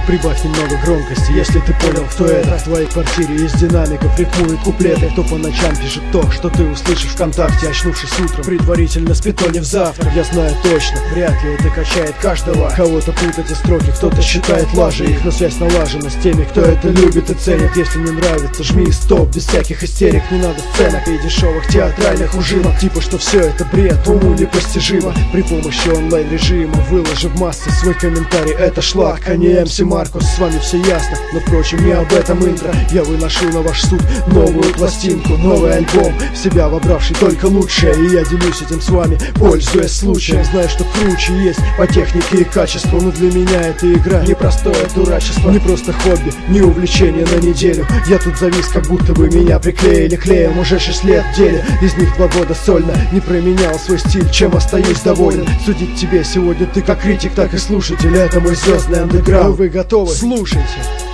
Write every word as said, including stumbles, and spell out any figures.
Прибавь немного громкости, если ты понял, кто это. В твоей квартире из динамиков рифмуют куплеты. Кто по ночам пишет то, что ты услышишь ВКонтакте, очнувшись утром, предварительно спитонив завтра. Я знаю точно, вряд ли это качает каждого. Кого-то путать и строки, кто-то считает лажи. Их на связь налажена с теми, кто это любит и ценит. Если не нравится, жми стоп, без всяких истерик. Не надо сценок и дешевых театральных ужимок. Типа, что все это бред, уму непостижимо. При помощи онлайн-режима выложи в массы свой комментарий. Это шлак, а не эм си Маркус. С вами все ясно, но впрочем не об этом интро. Я выношу на ваш суд новую пластинку, новый альбом, в себя вобравший только лучшее. И я делюсь этим с вами, пользуясь случаем. Знаю, что круче есть по технике и качеству, но для меня эта игра не простое дурачество, не просто хобби, не увлечение на неделю. Я тут завис, как будто бы меня приклеили клеем уже шесть лет в деле. Из них два года сольно, не променял свой стиль, чем остаюсь доволен. Судить тебе сегодня ты как критик, так и слушатель. Это мой звездный андеграунд. Вы готовы? Слушайте.